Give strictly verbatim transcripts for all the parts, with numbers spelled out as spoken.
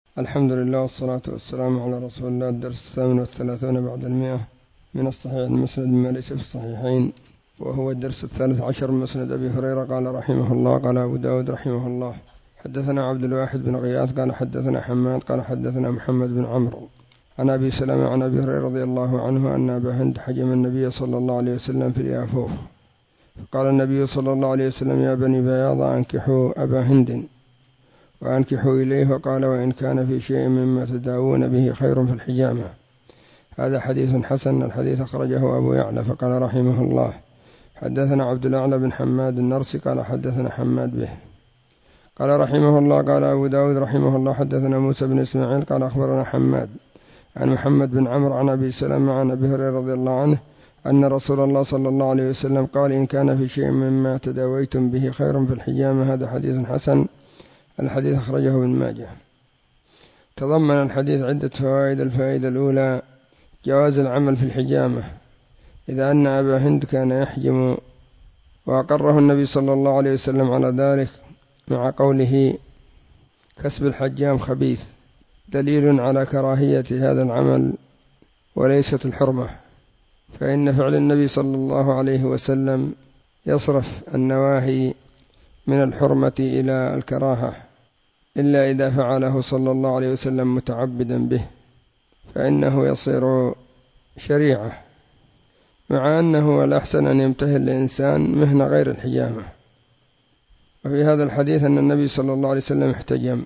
الحمد لله والصلاة والسلام على رسول الله. الدرس الثامن والثلاثون بعد المئة من الصحيح المسند مما ليس في الصحيحين، وهو الدرس الثالث عشر من مسند أبي هريرة. قال رحمه الله: قال أبو داود رحمه الله: حدثنا عبد الواحد بن غياث قال حدثنا حماد قال حدثنا محمد بن عمرو عن أبي سلمة عن أبي هريرة رضي الله عنه أن أبا هند حجم النبي صلى الله عليه وسلم في اليافوخ، فقال النبي صلى الله عليه وسلم: يا بني بياض أنكحوا أبا هند وأنكحوا إليه. فقال: وإن كان في شيء مما تداوون به خير في الحجامة. هذا حديث حسن. الحديث أخرجه أبو يعلى. فقال رحمه الله: حدثنا عبد الأعلى بن حماد النرسي قال حدثنا حماد به. قال رحمه الله: قال أبو داود رحمه الله: حدثنا موسى بن إسماعيل قال أخبرنا حماد عن محمد بن عمرو عن أبي سلمة عن أبي هريرة رضي الله عنه أن رسول الله صلى الله عليه وسلم قال: إن كان في شيء مما تداويتم به خير في الحجامة. هذا حديث حسن. الحديث أخرجه ابن ماجه. تضمن الحديث عدة فوائد. الفائدة الأولى: جواز العمل في الحجامة، إذا أن أبا هند كان يحجم وأقره النبي صلى الله عليه وسلم على ذلك، مع قوله: كسب الحجام خبيث، دليل على كراهية هذا العمل وليست الحرمة، فإن فعل النبي صلى الله عليه وسلم يصرف النواهي من الحرمة إلى الكراهة، إلا إذا فعله صلى الله عليه وسلم متعبدا به، فإنه يصير شريعة، مع أنه الأحسن أن يمتهن الإنسان مهنة غير الحجامة. وفي هذا الحديث أن النبي صلى الله عليه وسلم احتجم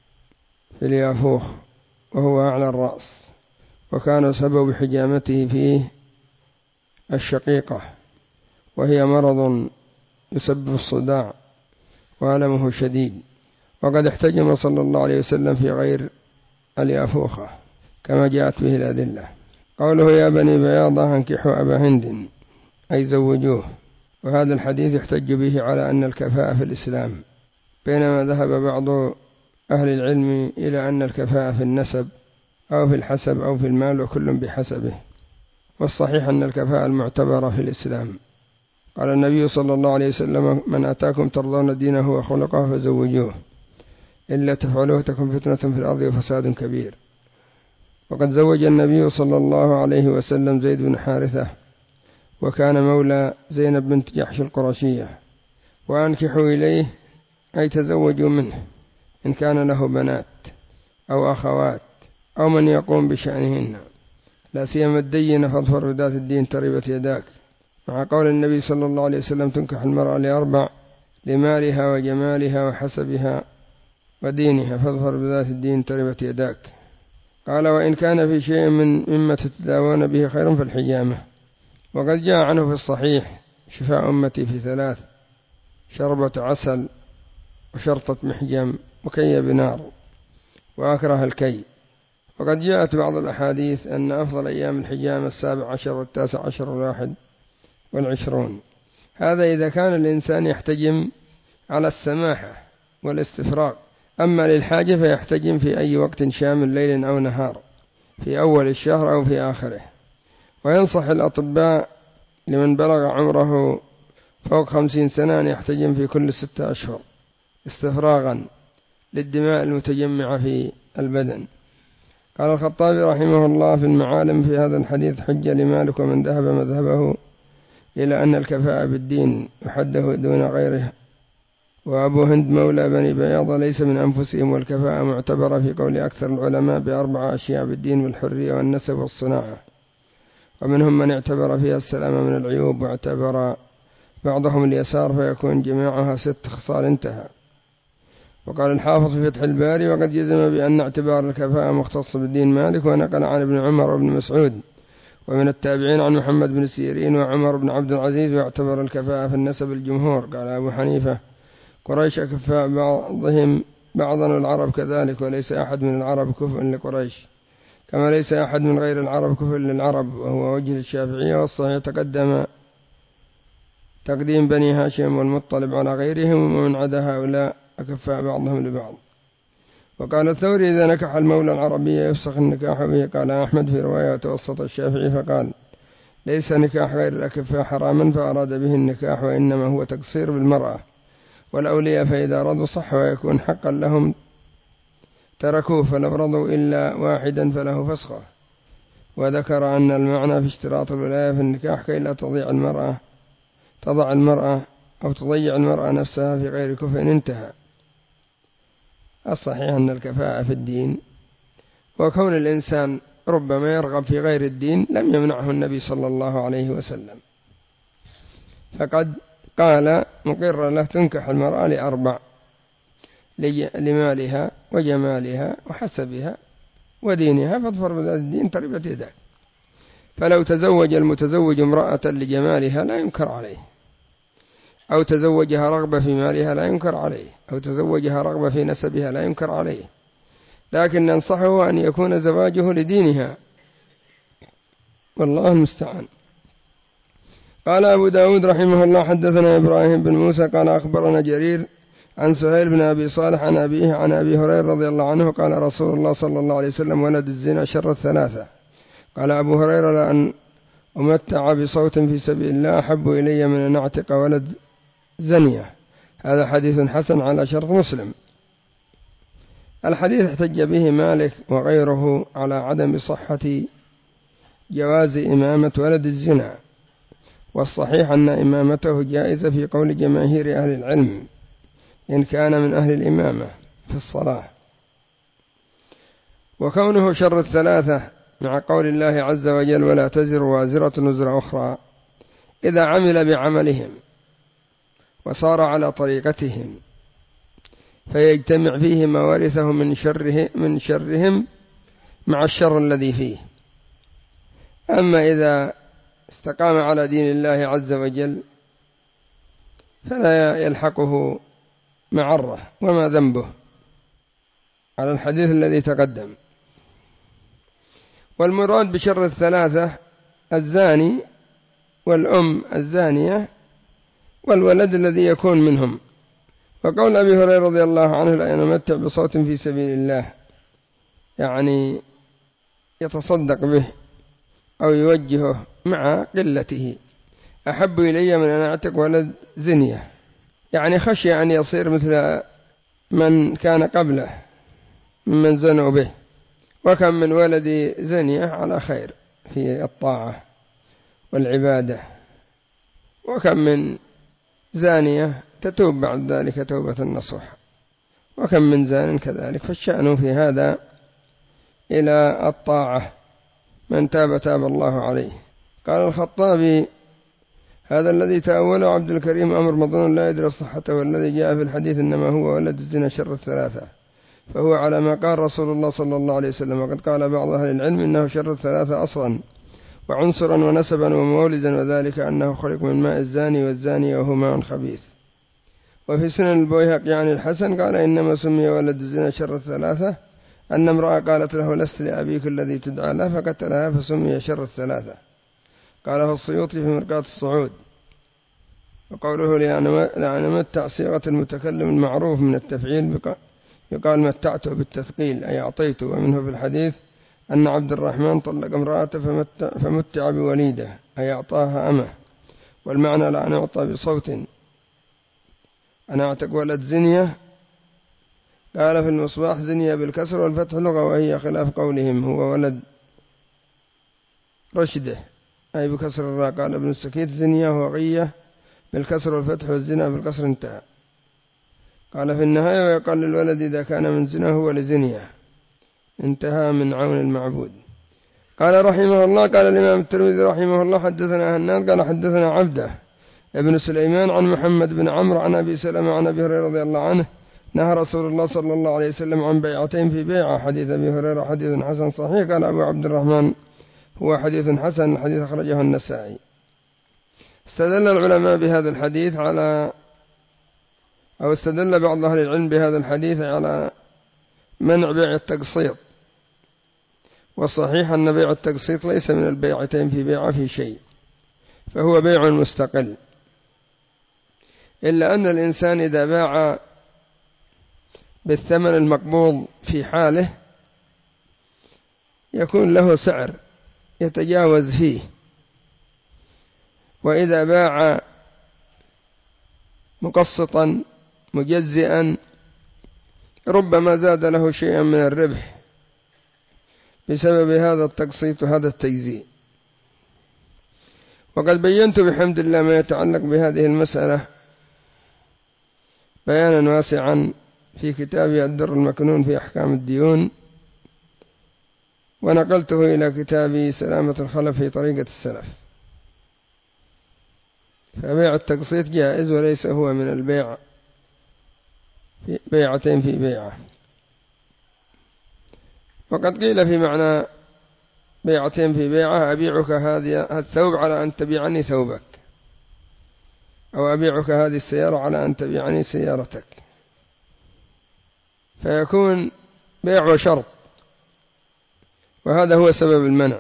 في اليافوخ وهو أعلى الرأس، وكان سبب حجامته فيه الشقيقة، وهي مرض يسبب الصداع وألمه شديد. وقد احتجم صلى الله عليه وسلم في غير اليافوخة كما جاءت به الأدلة. قوله: يا بني بياضة أنكحوا أبا هند، أي زوجوه. وهذا الحديث يحتج به على أن الكفاءة في الإسلام، بينما ذهب بعض أهل العلم إلى أن الكفاءة في النسب أو في الحسب أو في المال، وكل بحسبه. والصحيح أن الكفاءة المعتبرة في الإسلام. قال النبي صلى الله عليه وسلم: من أتاكم ترضون دينه وخلقه فزوجوه، إلا تفعلوه تكن فتنة في الأرض وفساد كبير. وقد زوج النبي صلى الله عليه وسلم زيد بن حارثة، وكان مولى زينب بنت جحش القرشية. وأنكحوا إليه أي تزوجوا منه إن كان له بنات أو أخوات أو من يقوم بشأنهن، لا سيما الدينة فاظفر بذات الدين تربت يداك، مع قول النبي صلى الله عليه وسلم: تنكح المرأة لأربع: لمالها وجمالها وحسبها ودينها، فاظفر بذات الدين تربت يداك. قال: وإن كان في شيء من مما تتداوون به خير في الحجامة. وقد جاء عنه في الصحيح: شفاء أمتي في ثلاث: شربة عسل، وشرطة محجم، وكي بنار، وأكره الكي. وقد جاءت بعض الأحاديث أن أفضل أيام الحجامة السابع عشر والتاسع عشر والواحد والعشرون. هذا إذا كان الإنسان يحتجم على السماحة والاستفراغ. أما للحاجة فيحتجم في أي وقت شامل، ليل أو نهار، في أول الشهر أو في آخره. وينصح الأطباء لمن بلغ عمره فوق خمسين سنة أن يحتجم في كل ستة أشهر استفراغا للدماء المتجمعة في البدن. قال الخطابي رحمه الله في المعالم: في هذا الحديث حجة لمالك ومن ذهب مذهبه إلى أن الكفاءة بالدين يحده دون غيره. وأبو هند مولى بني بياضة ليس من أنفسهم، والكفاءة معتبرة في قول أكثر العلماء بأربع أشياء: بالدين والحرية والنسب والصناعة. ومنهم من اعتبر فيها السلامة من العيوب، واعتبر بعضهم اليسار، فيكون جميعها ست خصال. انتهى. وقال الحافظ في فتح الباري: وقد جزم بأن اعتبار الكفاءة مختص بالدين مالك. ونقل عن ابن عمر وابن مسعود ومن التابعين عن محمد بن سيرين وعمر بن عبد العزيز، واعتبر الكفاءة في النسب الجمهور. قال أبو حنيفة: قريش كفاء بعضهم بعضا، والعرب كذلك، وليس أحد من العرب كفء لقريش، كما ليس أحد من غير العرب كفء للعرب، وهو وجه الشافعية. والصحيح تقدم تقديم بني هاشم والمطلب على غيرهم، ومن عدا هؤلاء أكفاء بعضهم لبعض. وقال الثوري: إذا نكح المولى العربية يفسخ النكاح به. قال أحمد في رواية توسط الشافعي فقال: ليس نكاح غير الأكفاء حراما، فأراد به النكاح، وإنما هو تقصير بالمرأة والأولياء، فإذا رضوا صح ويكون حقا لهم تركوه فلم رضوا إلا واحدا فله فسخه. وذكر أن المعنى في اشتراط الولاية في النكاح كي لا تضيع المرأة تضع المرأة أو تضيع المرأة نفسها في غير كفء انتهى. الصحيح أن الكفاءة في الدين، وكون الإنسان ربما يرغب في غير الدين لم يمنعه النبي صلى الله عليه وسلم، فقد قال مقر له تنكح المرأة لأربع: لمالها وجمالها وحسبها ودينها، فاظفر بذات الدين تربت يداك. فلو تزوج المتزوج امرأة لجمالها لا ينكر عليه، أو تزوجها رغبة في مالها لا ينكر عليه، أو تزوجها رغبة في نسبها لا ينكر عليه، لكن ننصحه أن يكون زواجه لدينها، والله المستعان. قال أبو داود رحمه الله: حدثنا إبراهيم بن موسى قال أخبرنا جرير عن سهيل بن أبي صالح عن أبيه عن أبي هريرة رضي الله عنه قال رسول الله صلى الله عليه وسلم: ولد الزنا شر الثلاثة. قال أبو هريرة: لأن أمتع بصوت في سبيل الله أحب إلي من أن أعتق ولد زنية. هذا حديث حسن على شرط مسلم. الحديث احتج به مالك وغيره على عدم صحة جواز إمامة ولد الزنا، والصحيح أن إمامته جائزة في قول جماهير أهل العلم إن كان من أهل الإمامة في الصلاة. وكونه شر الثلاثة مع قول الله عز وجل: ولا تزر وازرة وزر أخرى، إذا عمل بعملهم وصار على طريقتهم فيجتمع فيه ما ورثه من شره من شرهم مع الشر الذي فيه. أما إذا استقام على دين الله عز وجل فلا يلحقه معرة وما ذنبه، على الحديث الذي تقدم. والمراد بشر الثلاثة الزاني والأم الزانية والولد الذي يكون منهم. وقول أبي هريرة رضي الله عنه: لا ينمتع بصوت في سبيل الله، يعني يتصدق به أو يوجهه مع قلته، أحب إلي من أن أعتق ولد زنية، يعني خشي أن يصير مثل من كان قبله ممن زنوا به. وكم من ولد زنية على خير في الطاعة والعبادة، وكم من زانية تتوب بعد ذلك توبة نصوح، وكم من زان كذلك. فالشأن في هذا إلى الطاعة، من تاب تاب الله عليه. قال الخطابي: هذا الذي تأوله عبد الكريم أمر مظنون لا يدري صحته، والذي جاء في الحديث إنما هو ولد الزنا شر الثلاثة، فهو على ما قال رسول الله صلى الله عليه وسلم. وقد قال بعض أهل العلم إنه شر الثلاثة أصلا وعنصرا ونسبا ومولدا، وذلك أنه خلق من ماء الزاني والزاني وهو ماء خبيث. وفي سنن البيهقي عن الحسن قال: إنما سمي ولد الزنا شر الثلاثة أن امرأة قالت له: لست لأبيك الذي تدعى له، فقتلها فسمي شر الثلاثة. قاله السيوطي في مرقاة الصعود. وقوله: لأن متع صيغة المتكلم المعروف من التفعيل، يقال متعته بالتثقيل أي أعطيته. ومنه في الحديث أن عبد الرحمن طلق امرأته فمتع بوليده أي أعطاها أمه. والمعنى: لأن أعطى بصوت أنا أعتق ولد زنية. قال في المصباح: زنية بالكسر والفتح لغة، وهي خلاف قولهم هو ولد رشده أي بكسر الراء. قال ابن السكيت: زنية وغية بالكسر والفتح والزنا بالكسر انتهى. قال في النهاية: ويقال للولد إذا كان من زنا هو لزنية، انتهى من عون المعبود. قال رحمه الله: قال الإمام الترمذي رحمه الله: حدثنا هناد قال حدثنا عبده ابن سليمان عن محمد بن عمرو عن أبي سلمة عن أبي هريرة رضي الله عنه نهى رسول الله صلى الله عليه وسلم عن بيعتين في بيعة. حديث أبي هريرة حديث حسن صحيح. قال أبو عبد الرحمن: هو حديث حسن، الحديث أخرجه النسائي. استدل العلماء بهذا الحديث على أو استدل بعض أهل العلم بهذا الحديث على منع بيع التقسيط، والصحيح أن بيع التقسيط ليس من البيعتين في بيعة في شيء، فهو بيع مستقل، إلا أن الإنسان إذا باع بالثمن المقبوض في حاله يكون له سعر يتجاوز فيه، وإذا باع مقسطا مجزئا ربما زاد له شيئا من الربح بسبب هذا التقسيط وهذا التجزيء. وقد بينت بحمد الله ما يتعلق بهذه المسألة بيانا واسعا في كتابي الدر المكنون في أحكام الديون، ونقلته إلى كتابي سلامة الخلف في طريقة السلف. فبيع التقسيط جائز وليس هو من البيع في بيعتين في بيعة. وقد قيل في معنى بيعتين في بيعة: أبيعك هذا الثوب على أن تبيعني ثوبك، أو أبيعك هذه السيارة على أن تبيعني سيارتك، فيكون بيع وشرط، وهذا هو سبب المنع.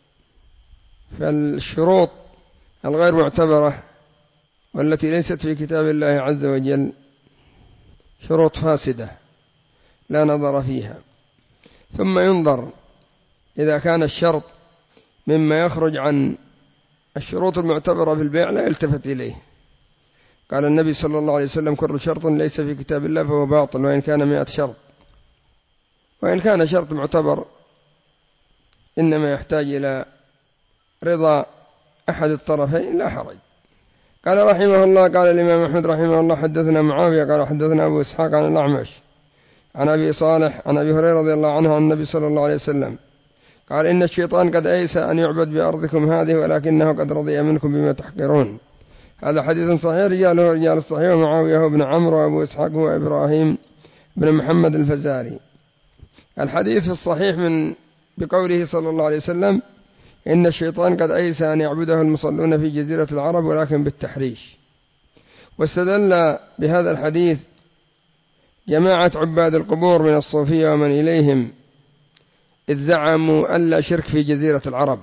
فالشروط الغير معتبرة والتي ليست في كتاب الله عز وجل شروط فاسدة لا نظر فيها. ثم ينظر إذا كان الشرط مما يخرج عن الشروط المعتبرة في البيع لا يلتفت إليه. قال النبي صلى الله عليه وسلم: كل شرط ليس في كتاب الله فهو باطل وإن كان مئة شرط. وإن كان شرط معتبر إنما يحتاج إلى رضا أحد الطرفين لا حرج. قال رحمه الله: قال الإمام أحمد رحمه الله: حدثنا معاوية قال حدثنا أبو إسحاق عن الأعمش عن أبي صالح عن أبي هريرة رضي الله عنه عن النبي صلى الله عليه وسلم قال: إن الشيطان قد أيس أن يعبد بأرضكم هذه ولكنه قد رضي منكم بما تحقرون. هذا حديث صحيح، رجاله رجال الصحيح، ومعاوية بن عمرو وأبو إسحاق هو إبراهيم بن محمد الفزاري. الحديث في الصحيح من بقوله صلى الله عليه وسلم: إن الشيطان قد أيس أن يعبده المصلون في جزيرة العرب ولكن بالتحريش. واستدل بهذا الحديث جماعة عباد القبور من الصوفية ومن إليهم، إذ زعموا أن لا شرك في جزيرة العرب،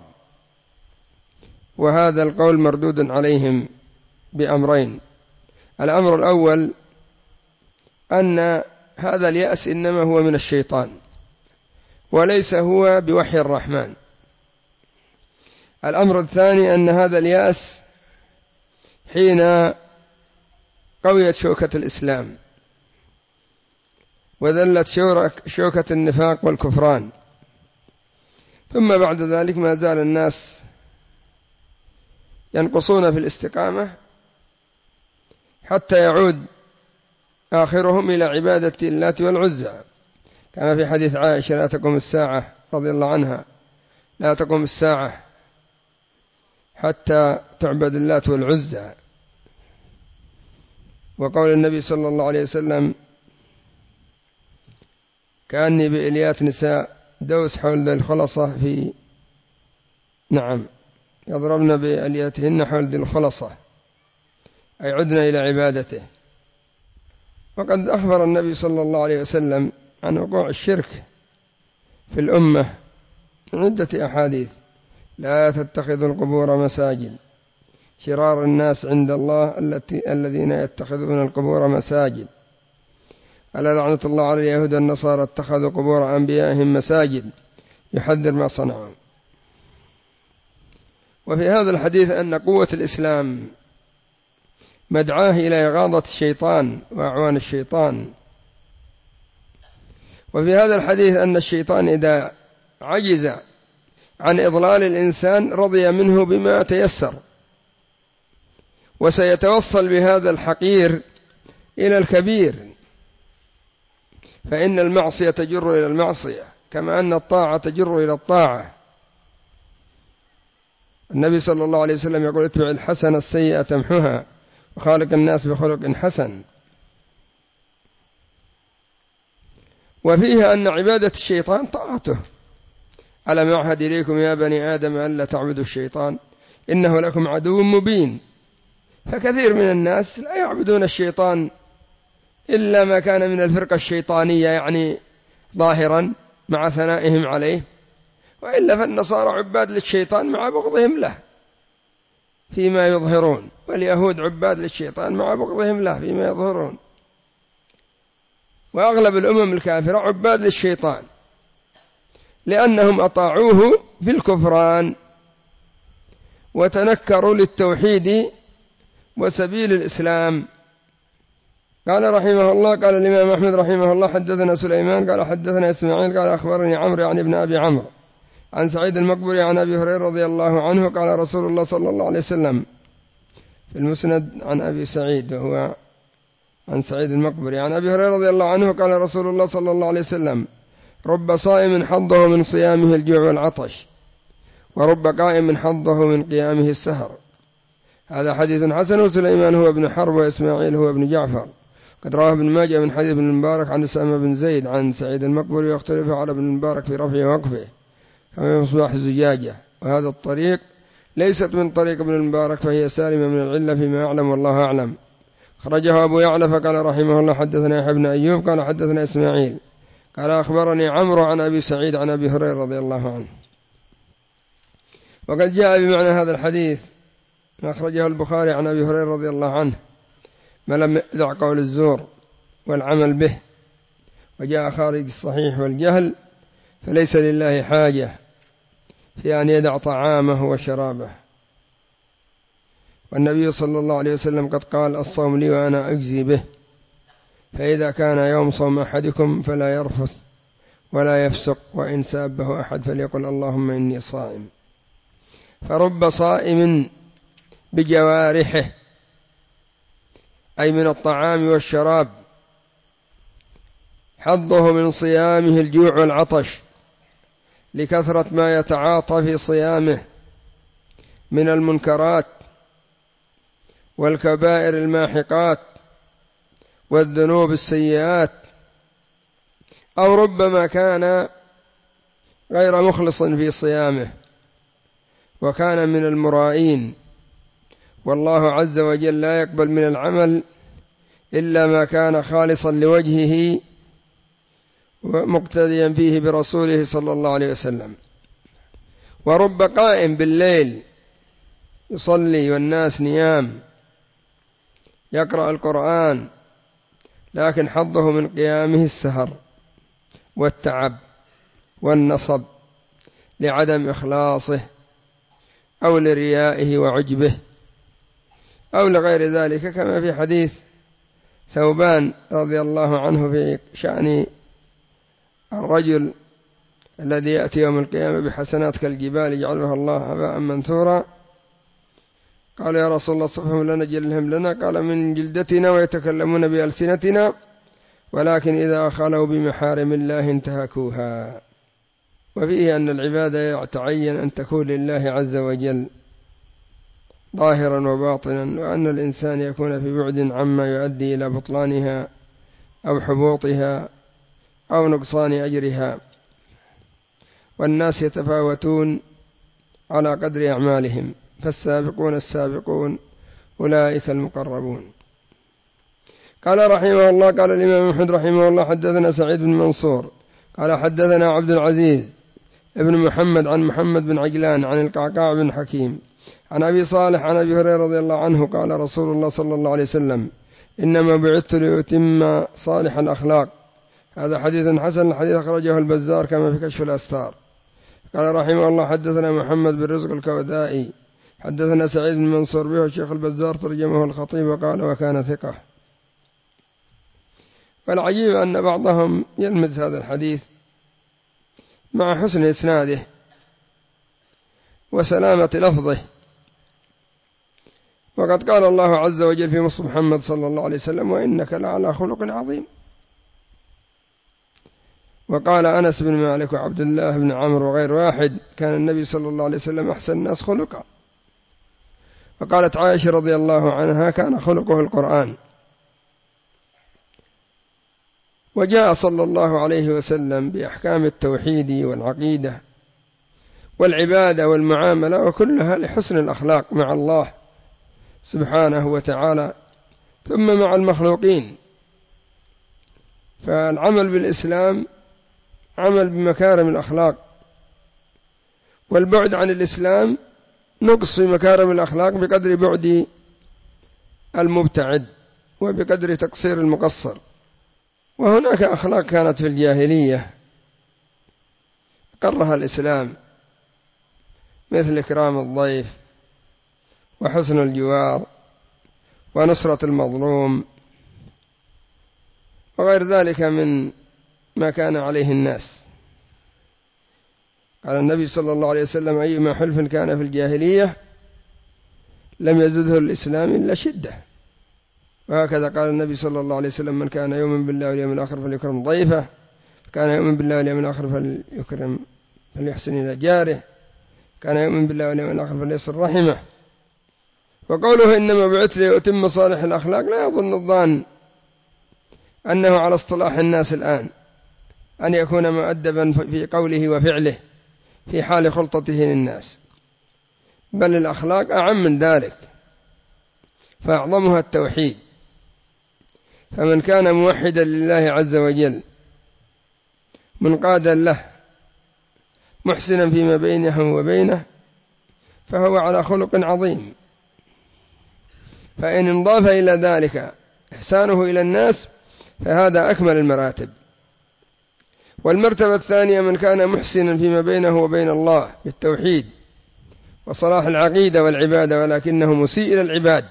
وهذا القول مردود عليهم بأمرين: الأمر الأول أن هذا اليأس إنما هو من الشيطان وليس هو بوحي الرحمن. الأمر الثاني أن هذا اليأس حين قويت شوكة الإسلام وذلت شوكة النفاق والكفران، ثم بعد ذلك ما زال الناس ينقصون في الاستقامة حتى يعود آخرهم إلى عبادة اللات والعزى، كما في حديث عائشة: لا تقوم الساعة رضي الله عنها، لا تقوم الساعة حتى تعبد اللات والعزى. وقول النبي صلى الله عليه وسلم: كأني بإليات نساء دوس حول ذي الخلصة في نعم يضربن بألياتهن حول ذي الخلصة، أي عدنا إلى عبادته. وقد أخبر النبي صلى الله عليه وسلم عن وقوع الشرك في الأمة من عدة أحاديث: لا تتخذوا القبور مساجد، شرار الناس عند الله التي الذين يتخذون القبور مساجد، ألا لعنة الله على اليهود والنصارى اتخذوا قبور أنبيائهم مساجد، يحذر ما صنعوا. وفي هذا الحديث أن قوة الإسلام مدعاه إلى إغاظة الشيطان وأعوان الشيطان. وفي هذا الحديث أن الشيطان إذا عجز عن إضلال الإنسان رضي منه بما تيسر، وسيتوصل بهذا الحقير إلى الكبير، فإن المعصية تجر إلى المعصية كما أن الطاعة تجر إلى الطاعة. النبي صلى الله عليه وسلم يقول: اتبع الحسنة السيئة تمحها وخالق الناس بخلق حسن. وفيها أن عبادة الشيطان طاعته: ألم أعهد إليكم يا بني آدم ألا تعبدوا الشيطان إنه لكم عدو مبين. فكثير من الناس لا يعبدون الشيطان إلا ما كان من الفرقة الشيطانية، يعني ظاهرا مع ثنائهم عليه، وإلا فالنصارى عباد للشيطان مع بغضهم له فيما يظهرون، واليهود عباد للشيطان مع بغضهم له فيما يظهرون، وأغلب الأمم الكافرة عباد للشيطان لأنهم أطاعوه بالكفران وتنكروا للتوحيد وسبيل الإسلام. قال رحمه الله قال الإمام أحمد رحمه الله حدثنا سليمان قال حدثنا إسماعيل قال أخبرني عمرو يعني ابن أبي عمرو عن سعيد المقبري عن أبي هريرة رضي الله عنه قال رسول الله صلى الله عليه وسلم في المسند عن أبي سعيد وهو عن سعيد المقبري عن أبي هريرة رضي الله عنه قال رسول الله صلى الله عليه وسلم رب صائم حظه من صيامه الجوع والعطش ورب قائم حظه من قيامه السهر. هذا حديث حسن. وسليمان هو ابن حرب وإسماعيل هو ابن جعفر. قد رواه ابن ماجه من حديث ابن المبارك عن أسامة بن زيد عن سعيد المقبري ويختلف على ابن المبارك في رفعه ووقفه كما مصباح الزجاجة. وهذا الطريق ليست من طريق ابن المبارك فهي سالمة من العلة فيما أعلم والله أعلم. خرجه أبو يعلى فقال رحمه الله حدثنا يحيى بن أيوب قال حدثنا إسماعيل قال أخبرني عمرو عن أبي سعيد عن أبي هريرة رضي الله عنه. وقد جاء بمعنى هذا الحديث ما أخرجه البخاري عن أبي هريرة رضي الله عنه ما لم يدع قول الزور والعمل به، وجاء خارج الصحيح والجهل فليس لله حاجة في أن يدع طعامه وشرابه. والنبي صلى الله عليه وسلم قد قال الصوم لي وأنا أجزي به، فإذا كان يوم صوم أحدكم فلا يرفث ولا يفسق وإن سابه أحد فليقل اللهم إني صائم. فرب صائم بجوارحه أي من الطعام والشراب حظه من صيامه الجوع والعطش لكثرة ما يتعاطى في صيامه من المنكرات والكبائر الماحقات والذنوب السيئات، أو ربما كان غير مخلص في صيامه وكان من المرائين، والله عز وجل لا يقبل من العمل إلا ما كان خالصا لوجهه ومقتديا فيه برسوله صلى الله عليه وسلم. ورب قائم بالليل يصلي والناس نيام يقرأ القرآن لكن حظه من قيامه السهر والتعب والنصب لعدم إخلاصه أو لريائه وعجبه أو لغير ذلك، كما في حديث ثوبان رضي الله عنه في شأن الرجل الذي يأتي يوم القيامة بحسنات كالجبال يجعلها الله هباء منثورا. قال يا رسول الله صفهم لنا جلهم لنا، قال من جلدتنا ويتكلمون بألسنتنا ولكن إذا خلوا بمحارم الله انتهكوها. وفيه أن العبادة يتعين أن تكون لله عز وجل ظاهرا وباطنا، وأن الإنسان يكون في بعد عما يؤدي إلى بطلانها أو حبوطها أو نقصان أجرها. والناس يتفاوتون على قدر أعمالهم، فالسابقون السابقون أولئك المقربون. قال رحمه الله قال الإمام أحمد رحمه الله حدثنا سعيد بن منصور قال حدثنا عبد العزيز ابن محمد عن محمد بن عجلان عن القعقاع بن حكيم عن أبي صالح عن أبي هريرة رضي الله عنه قال رسول الله صلى الله عليه وسلم إنما بعثت لأتم صالح الأخلاق. هذا حديث حسن. الحديث أخرجه البزار كما في كشف الأستار. قال رحمه الله حدثنا محمد بن رزق الكودائي حدثنا سعيد بن منصور به الشيخ البزار ترجمه الخطيب وقال وكان ثقة. والعجيب أن بعضهم يلمز هذا الحديث مع حسن إسناده وسلامة لفظه، وقد قال الله عز وجل في مصحف محمد صلى الله عليه وسلم وإنك لعلى خلق عظيم. وقال أنس بن مالك وعبد الله بن عمرو وغير واحد كان النبي صلى الله عليه وسلم أحسن الناس خلقا. وقالت عائشة رضي الله عنها كان خلقه القرآن. وجاء صلى الله عليه وسلم بأحكام التوحيد والعقيدة والعبادة والمعاملة وكلها لحسن الأخلاق مع الله سبحانه وتعالى ثم مع المخلوقين. فالعمل بالإسلام عمل بمكارم الأخلاق، والبعد عن الإسلام نقص في مكارم الأخلاق بقدر بعد المبتعد وبقدر تقصير المقصر. وهناك أخلاق كانت في الجاهلية قرها الإسلام مثل إكرام الضيف وحسن الجوار ونصرة المظلوم وغير ذلك من ما كان عليه الناس. قال النبي صلى الله عليه وسلم: أيما حلف كان في الجاهلية لم يزده الإسلام إلا شدة. وهكذا قال النبي صلى الله عليه وسلم: من كان يؤمن بالله واليوم الآخر فليكرم ضيفه، كان يؤمن بالله واليوم الآخر فليكرم فليحسن إلى جاره، كان يؤمن بالله واليوم الآخر فليصل رحمه. وقوله: إنما بعثت لأتم صالح الأخلاق، لا يظن الظان أنه على اصطلاح الناس الآن أن يكون مؤدبا في قوله وفعله في حال خلطته للناس، بل الأخلاق أعم من ذلك، فأعظمها التوحيد. فمن كان موحدا لله عز وجل منقادا له محسنا فيما بينه وبينه فهو على خلق عظيم. فإن انضاف إلى ذلك إحسانه إلى الناس فهذا أكمل المراتب. والمرتبة الثانية: من كان محسنا فيما بينه وبين الله بالتوحيد وصلاح العقيدة والعبادة ولكنه مسيء إلى العباد.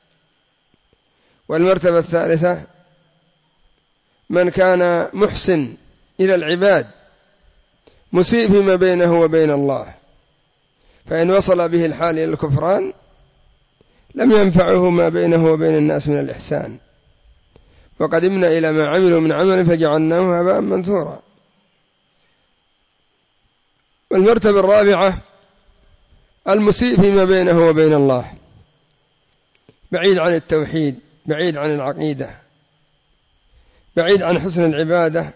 والمرتبة الثالثة: من كان محسن إلى العباد مسيء فيما بينه وبين الله، فإن وصل به الحال إلى الكفران لم ينفعه ما بينه وبين الناس من الإحسان، وقدمنا إلى ما عملوا من عمل فجعلناه هباء منثورا. والمرتبة الرابعة: المسيء فيما بينه وبين الله، بعيد عن التوحيد، بعيد عن العقيدة، بعيد عن حسن العبادة،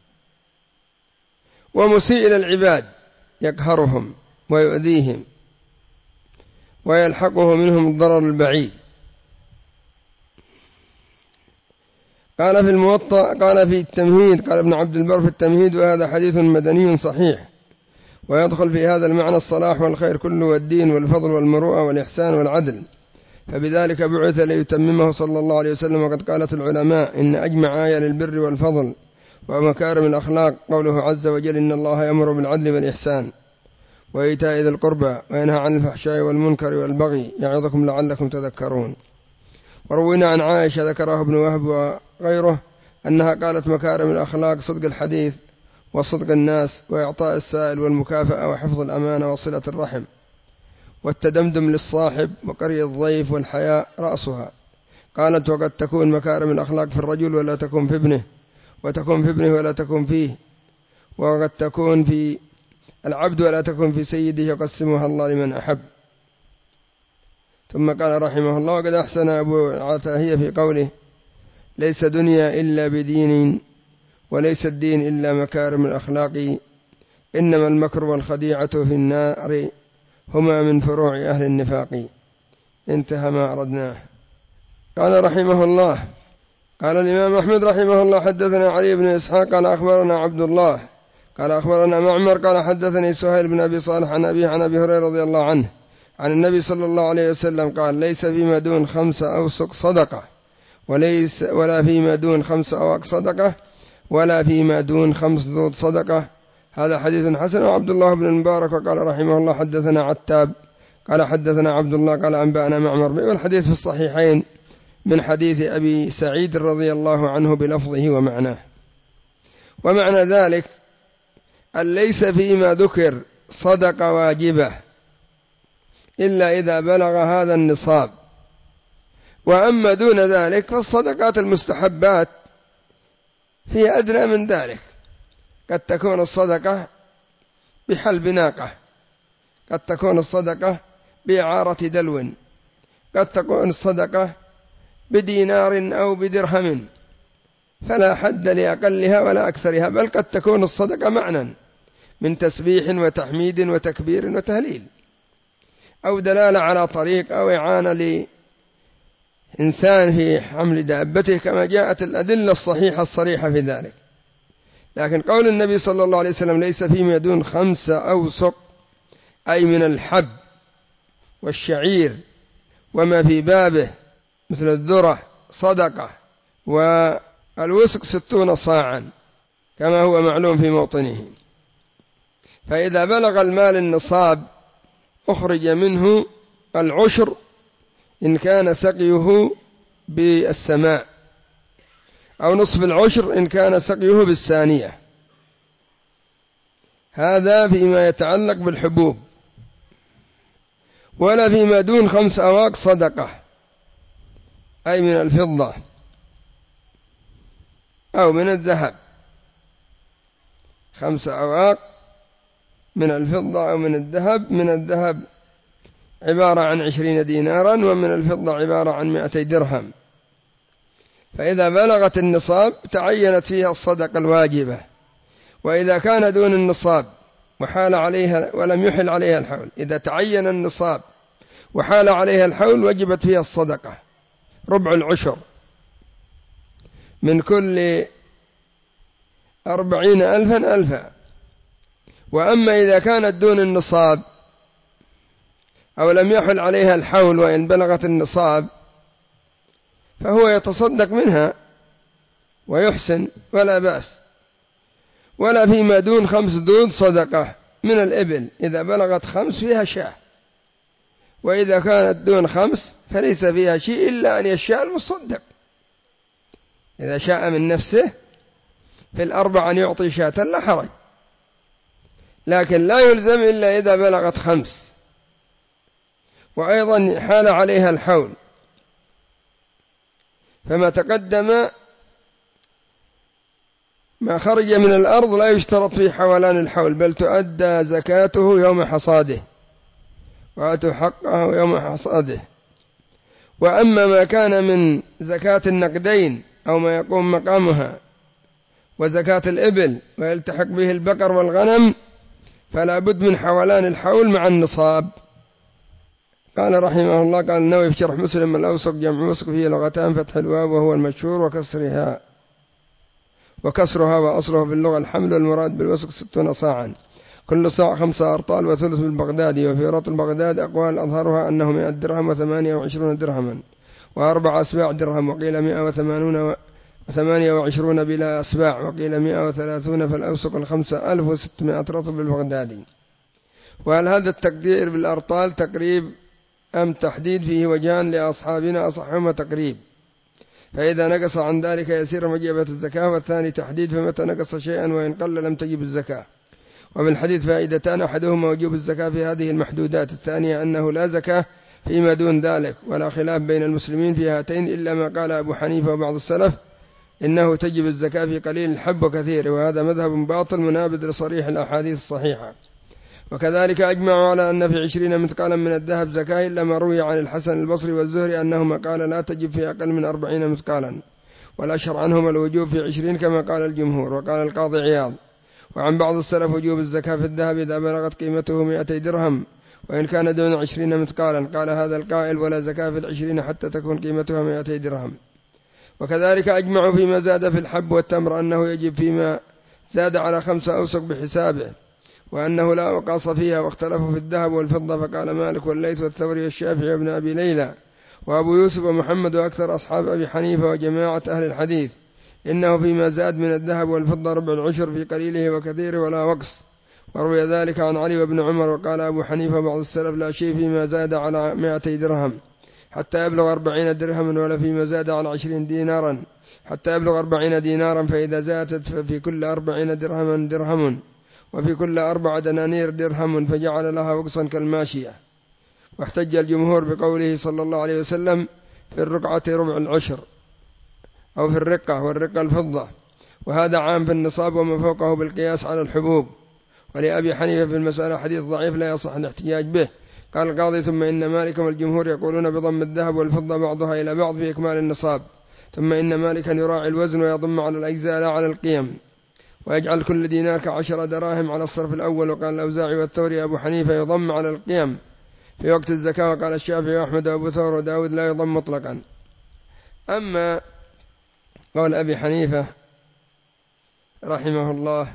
ومسيء إلى العباد، يقهرهم ويؤذيهم ويلحقه منهم الضرر البعيد. قال في الموطأ، قال في التمهيد، قال ابن عبد البر في التمهيد: وهذا حديث مدني صحيح، ويدخل في هذا المعنى الصلاح والخير كله والدين والفضل والمروءة والإحسان والعدل، فبذلك بعث ليتممه صلى الله عليه وسلم. وقد قالت العلماء: إن أجمع آية للبر والفضل ومكارم الأخلاق قوله عز وجل: إن الله يأمر بالعدل والإحسان وإيتاء ذي القربى وينهى عن الفحشاء والمنكر والبغي يعظكم لعلكم تذكرون. وروينا عن عائشة ذكره ابن وهب وغيره أنها قالت: مكارم الأخلاق صدق الحديث وصدق الناس وإعطاء السائل والمكافأة وحفظ الأمانة وصلة الرحم والتدمدم للصاحب وقري الضيف والحياء رأسها. قالت: وقد تكون مكارم الأخلاق في الرجل ولا تكون في ابنه، وتكون في ابنه ولا تكون فيه، وقد تكون في العبد ولا تكون في سيده، يقسمها الله لمن أحب. ثم قال رحمه الله: وقد أحسن أبو عتاهية في قوله: ليس دنيا إلا بدين، وليس الدين إلا مكارم الأخلاق، إنما المكر والخديعة في النار هما من فروع أهل النفاق. انتهى ما أردناه. قال رحمه الله: قال الإمام أحمد رحمه الله: حدثنا علي بن إسحاق قال أخبرنا عبد الله قال أخبرنا معمر قال حدثني سهيل بن أبي صالح عن أبيه عن أبي هريرة رضي الله عنه عن النبي صلى الله عليه وسلم قال: ليس فيما دون خمس أوسق صدقة، وليس ولا فيما دون خمس أواق صدقة، ولا فيما دون خمس ذود صدقة. هذا حديث حسن. وعبد الله بن المبارك وقال رحمه الله: حدثنا عتاب قال حدثنا عبد الله قال أنبأنا معمر. والحديث في الصحيحين من حديث أبي سعيد رضي الله عنه بلفظه ومعناه. ومعنى ذلك أن ليس فيما ذكر صدقة واجبة إلا إذا بلغ هذا النصاب، وأما دون ذلك فالصدقات المستحبات هي أدنى من ذلك. قد تكون الصدقة بحلب ناقة، قد تكون الصدقة بإعارة دلو، قد تكون الصدقة بدينار أو بدرهم، فلا حد لأقلها ولا أكثرها، بل قد تكون الصدقة معنى من تسبيح وتحميد وتكبير وتهليل، أو دلالة على طريق، أو إعانة لإنسان في حمل دابته، كما جاءت الأدلة الصحيحة الصريحة في ذلك. لكن قول النبي صلى الله عليه وسلم: ليس فيما دون خمسة أوسق، أي من الحب والشعير وما في بابه مثل الذرة صدقة، والوسق ستون صاعا كما هو معلوم في موطنه. فإذا بلغ المال النصاب أخرج منه العشر إن كان سقيه بالسماء، أو نصف العشر إن كان سقيه بالثانية. هذا فيما يتعلق بالحبوب. ولا فيما دون خمس أواق صدقة، أي من الفضة أو من الذهب. خمس أواق من الفضة أو من الذهب. من الذهب عبارة عن عشرين دينارا، ومن الفضة عبارة عن مائتي درهم. فإذا بلغت النصاب تعينت فيها الصدقة الواجبة. وإذا كان دون النصاب وحال عليها ولم يحل عليها الحول، إذا تعين النصاب وحال عليها الحول وجبت فيها الصدقة ربع العشر من كل أربعين ألفا ألفا. وأما إذا كانت دون النصاب أو لم يحل عليها الحول وإن بلغت النصاب فهو يتصدق منها ويحسن ولا بأس. ولا فيما دون خمس دود صدقة من الإبل، إذا بلغت خمس فيها شاة، وإذا كانت دون خمس فليس فيها شيء إلا أن يشاء المصدق إذا شاء من نفسه في الأربع أن يعطي شاة لا حرج، لكن لا يلزم إلا إذا بلغت خمس. وأيضا حال عليها الحول، فما تقدم ما خرج من الأرض لا يشترط فيه حولان الحول، بل تؤدى زكاته يوم حصاده، وآتوا حقه يوم حصاده. وأما ما كان من زكاة النقدين أو ما يقوم مقامها وزكاة الإبل ويلتحق به البقر والغنم فلا بد من حولان الحول مع النصاب. قال رحمه الله، قال النووي في شرح مسلم: الأوسق جمع وسق فيه لغتان، فتح الواو وهو المشهور وكسرها وكسرها وأصله في اللغة الحمل، والمراد بالوسق ستون صاعا، كل صاع خمسة أرطال وثلث بالبغدادي. وفي رط البغداد أقوال أظهرها أنه مئة درهم وثمانية وعشرون درهما وأربع أسباع درهم، وقيل مئة وثمانون وثمانية وعشرون بلا أسباع، وقيل مئة وثلاثون، فالأوسق الخمسة ألف وستمائة رطل بالبغدادي. وهل هذا التقدير بالأرطال تقريب أم تحديد؟ فيه وجهان لأصحابنا، أصحهما تقريب، فإذا نقص عن ذلك يسير وجبت الزكاة، والثاني تحديد، فمتى نقص شيئا وإن قل لم تجب الزكاة. وفي الحديث فائدتان: أحدهما وجوب الزكاة في هذه المحدودات، الثانية أنه لا زكاة فيما دون ذلك. ولا خلاف بين المسلمين في هاتين إلا ما قال أبو حنيفة وبعض السلف إنه تجب الزكاة في قليل الحب وكثير، وهذا مذهب باطل منابذ لصريح الأحاديث الصحيحة. وكذلك أجمعوا على أن في عشرين مثقالا من الذهب زكاة، إلا ما روي عن الحسن البصري والزهري أنهما قال لا تجب في أقل من أربعين مثقالا، والأشهر عنهما الوجوب في عشرين كما قال الجمهور. وقال القاضي عياض: وعن بعض السلف وجوب الزكاة في الذهب إذا بلغت قيمته مئتي درهم وإن كان دون عشرين مثقالا. قال هذا القائل: ولا زكاة في العشرين حتى تكون قيمتها مئتي درهم. وكذلك أجمعوا فيما زاد في الحب والتمر أنه يجب فيما زاد على خمسة أوسق بحسابه، وأنه لا وقاص فيها. واختلفوا في الذهب والفضة، فقال مالك والليث والثوري والشافعي وابن أبي ليلى وأبو يوسف ومحمد وأكثر أصحاب أبي حنيفة وجماعة أهل الحديث إنه فيما زاد من الذهب والفضة ربع العشر في قليله وكثيره ولا وقص. وروي ذلك عن علي وابن عمر. وقال أبو حنيفة وبعض السلف: لا شيء فيما زاد على مائتي درهم حتى يبلغ أربعين درهما، ولا فيما زاد على عشرين دينارا حتى يبلغ أربعين دينارا، فإذا زادت ففي كل أربعين درهما درهم، وفي كل أربع دنانير درهم، فجعل لها وقصا كالماشية. واحتج الجمهور بقوله صلى الله عليه وسلم: في الرقعة ربع العشر، أو في الرقة، والرقة الفضة، وهذا عام في النصاب وما فوقه بالقياس على الحبوب. ولأبي حنيفة في المسألة حديث ضعيف لا يصح الاحتجاج به. قال القاضي: ثم إن مالكا والجمهور يقولون بضم الذهب والفضة بعضها إلى بعض في إكمال النصاب. ثم إن مالكا يراعي الوزن ويضم على الأجزاء لا على القيم، ويجعل كل دينار كعشر دراهم على الصرف الأول. وقال الأوزاعي والثوري أبو حنيفة يضم على القيم في وقت الزكاة. وقال الشافعي وأحمد وأبو ثور وداود لا يضم مطلقا. أما قول أبي حنيفة رحمه الله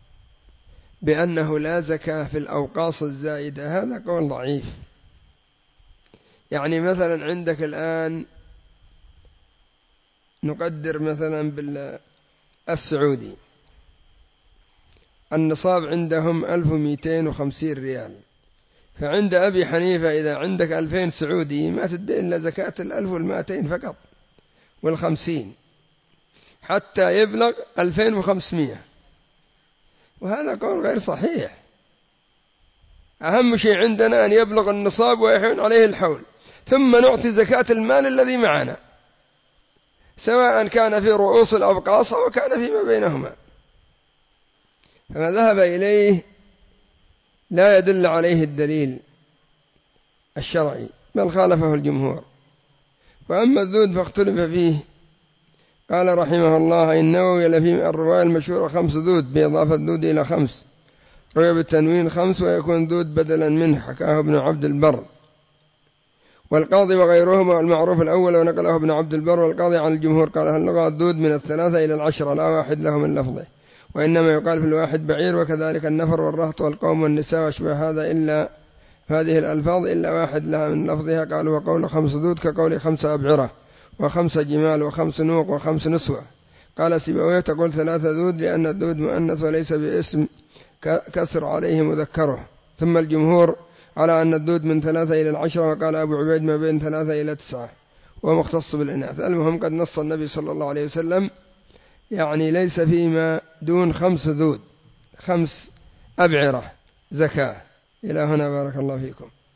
بأنه لا زكاة في الأوقاص الزائدة، هذا قول ضعيف. يعني مثلا عندك الآن نقدر مثلا بالسعودي النصاب عندهم ألف ومئتين وخمسين ريال، فعند أبي حنيفة إذا عندك ألفين سعودي ما تدي إلا زكاة الألف والمائتين فقط والخمسين، حتى يبلغ ألفين وخمسمائة، وهذا قول غير صحيح. أهم شيء عندنا أن يبلغ النصاب ويحول عليه الحول، ثم نعطي زكاة المال الذي معنا، سواء كان في رؤوس الأبقاص أو كان فيما بينهما. فما ذهب إليه لا يدل عليه الدليل الشرعي، بل خالفه الجمهور. وأما الذود فاختلف فيه. قال رحمه الله النووي لفي الرواية المشهورة خمس ذود بإضافة الذود إلى خمس، روي بالتنوين خمس ويكون ذود بدلا منه، حكاه ابن عبد البر والقاضي وغيرهما. المعروف الأول ونقله ابن عبد البر والقاضي عن الجمهور، قال اللغة الذود من الثلاثة إلى العشرة لا واحد له من لفظه، وإنما يقال في الواحد بعير، وكذلك النفر والرهط والقوم والنساء واشبه هذا إلا هذه الألفاظ إلا واحد لها من لفظها. قالوا وقول خمس ذود كقول خمس أبعرة وخمس جمال وخمس نوق وخمس نسوة. قال سيبويه تقول ثلاثة ذود لأن الذود مؤنث وليس باسم كسر عليه مذكره. ثم الجمهور على أن الذود من ثلاثة إلى العشرة، وقال أبو عبيد ما بين ثلاثة إلى تسعة وهو مختص بالإناث. المهم قد نص النبي صلى الله عليه وسلم يعني ليس فيما دون خمس ذود خمس أبعرة زكاة. إلى هنا بارك الله فيكم.